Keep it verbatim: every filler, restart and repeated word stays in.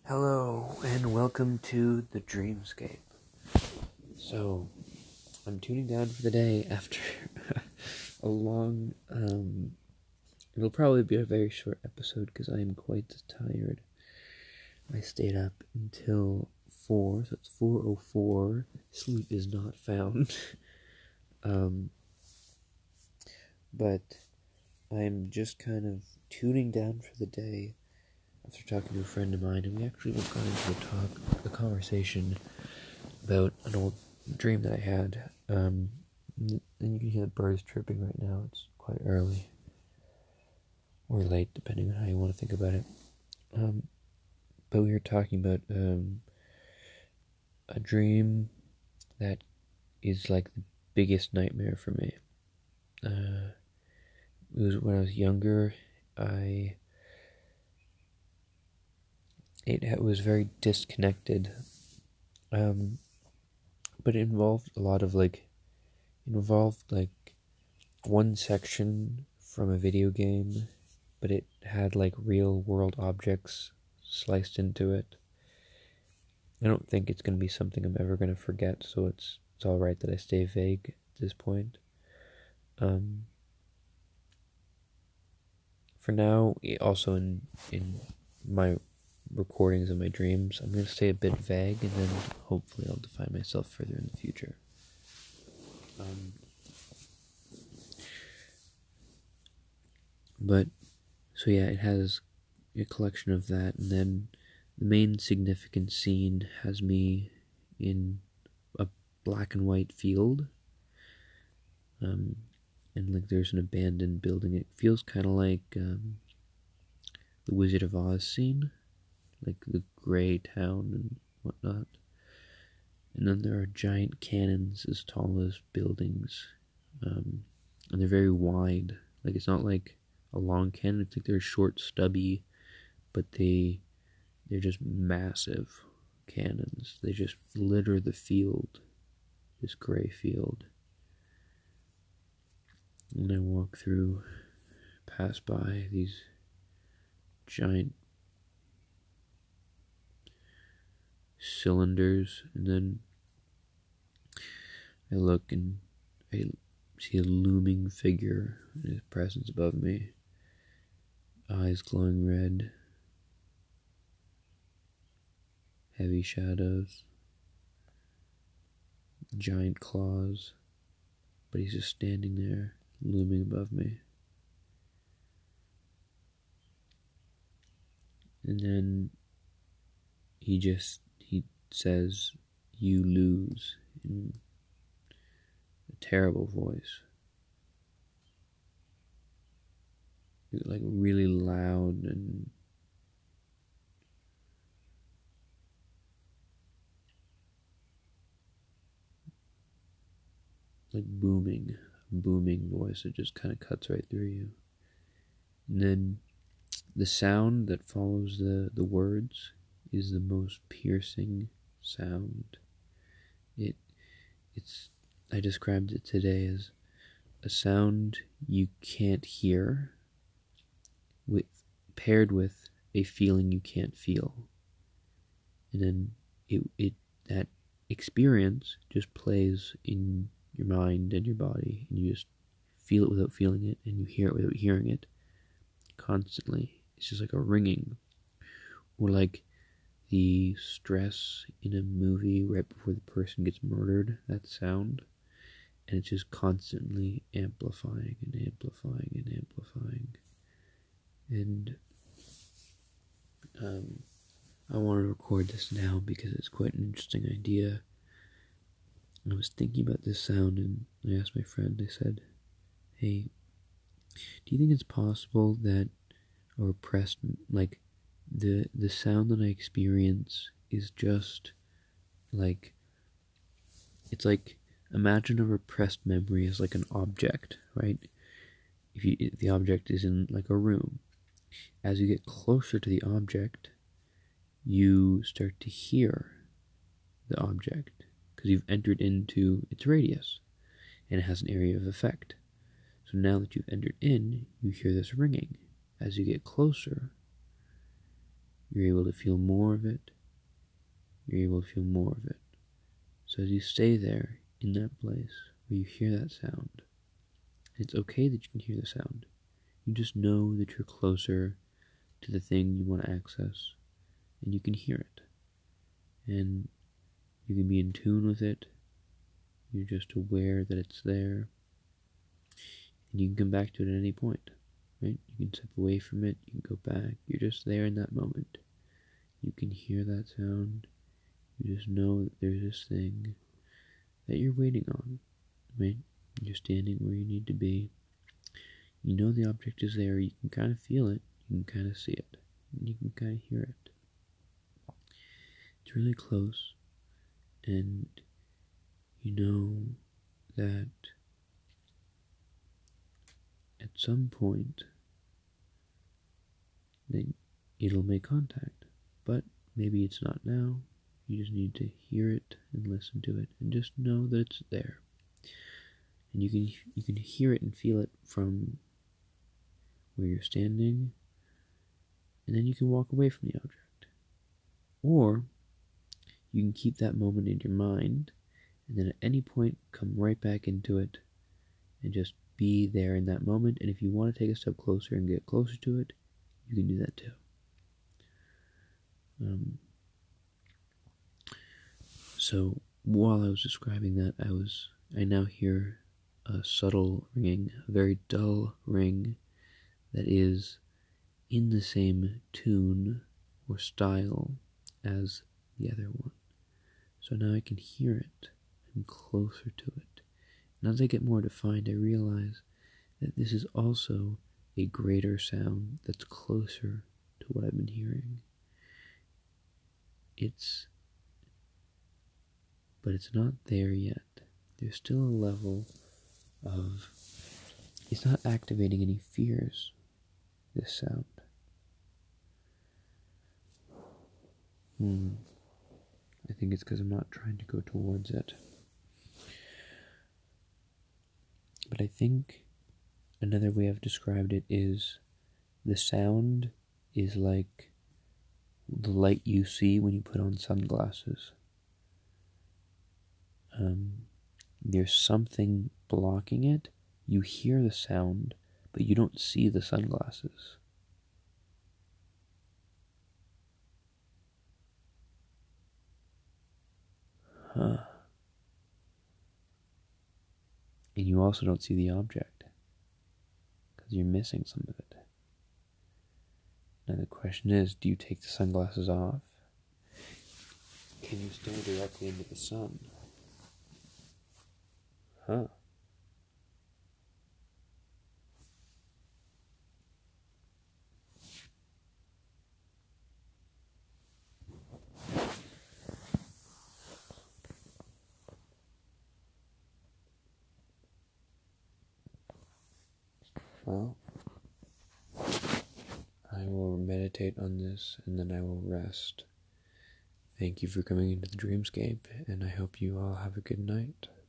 Hello and welcome to the Dreamscape. So, I'm tuning down for the day after a long, um, it'll probably be a very short episode because I am quite tired. I stayed up until four, so it's four oh four, sleep is not found. um, but I'm just kind of tuning down for the day after talking to a friend of mine, and we actually got into a talk, a conversation about an old dream that I had. Um, and you can hear the birds chirping right now. It's quite early or late, depending on how you want to think about it. Um, but we were talking about um, a dream that is like the biggest nightmare for me. Uh, it was when I was younger. I it was very disconnected. Um, but it involved a lot of like, it involved like one section from a video game, but it had like real world objects sliced into it. I don't think it's going to be something I'm ever going to forget, so it's it's all right that I stay vague at this point. Um, for now, also in in my recordings of my dreams, I'm going to stay a bit vague, and then hopefully I'll define myself further in the future. Um, but, so yeah, it has a collection of that, and then the main significant scene has me in a black and white field, um, and like there's an abandoned building. It feels kind of like um, the Wizard of Oz scene, like the gray town and whatnot. And then there are giant cannons as tall as buildings, um, and they're very wide. Like it's not like a long cannon. It's like they're short, stubby, but they they're just massive cannons. They just litter the field, this gray field. And I walk through, pass by these giant cylinders, and then I look and I see a looming figure in his presence above me, eyes glowing red, heavy shadows, giant claws, but he's just standing there, looming above me. And then he just, he says, "You lose," in a terrible voice. Like really loud and like booming, booming voice that just kind of cuts right through you. And then the sound that follows the, the words is the most piercing sound. It it's I described it today as a sound you can't hear with paired with a feeling you can't feel. And then it it that experience just plays in your mind and your body, and you just feel it without feeling it, and you hear it without hearing it constantly. It's just like a ringing, or like the stress in a movie right before the person gets murdered, that sound, and it's just constantly amplifying and amplifying and amplifying. And um, I want to record this now because it's quite an interesting idea. I was thinking about this sound, and I asked my friend, I said, "Hey, do you think it's possible that a repressed, like, the the sound that I experience is just like, it's like, imagine a repressed memory as like an object, right? If you if the object is in like a room, as you get closer to the object, you start to hear the object because you've entered into its radius, and it has an area of effect. So now that you've entered in, you hear this ringing. As you get closer, you're able to feel more of it, you're able to feel more of it. So as you stay there in that place where you hear that sound, it's okay that you can hear the sound. You just know that you're closer to the thing you want to access, and you can hear it. And you can be in tune with it. You're just aware that it's there. And you can come back to it at any point, right? You can step away from it, you can go back. You're just there in that moment. You can hear that sound. You just know that there's this thing that you're waiting on, right? You're standing where you need to be. You know the object is there. You can kind of feel it. You can kind of see it. And you can kind of hear it. It's really close. And you know that at some point then it'll make contact. But maybe it's not now. You just need to hear it and listen to it and just know that it's there. And you can you can hear it and feel it from where you're standing, and then you can walk away from the object. Or you can keep that moment in your mind, and then at any point come right back into it and just be there in that moment. And if you want to take a step closer and get closer to it, you can do that too. Um, so while I was describing that, I was I now hear a subtle ringing, a very dull ring that is in the same tune or style as the other one. So now I can hear it. I'm closer to it. And as I get more defined, I realize that this is also a greater sound that's closer to what I've been hearing. It's, but it's not there yet. There's still a level of, it's not activating any fears, this sound. Hmm. I think it's because I'm not trying to go towards it. But I think another way I've described it is the sound is like the light you see when you put on sunglasses. Um, there's something blocking it. You hear the sound, but you don't see the sunglasses. Huh. And you also don't see the object, because you're missing some of it. Now the question is, do you take the sunglasses off? Can you stare directly into the sun? Huh. Well, I will meditate on this and then I will rest. Thank you for coming into the dreamscape, and I hope you all have a good night.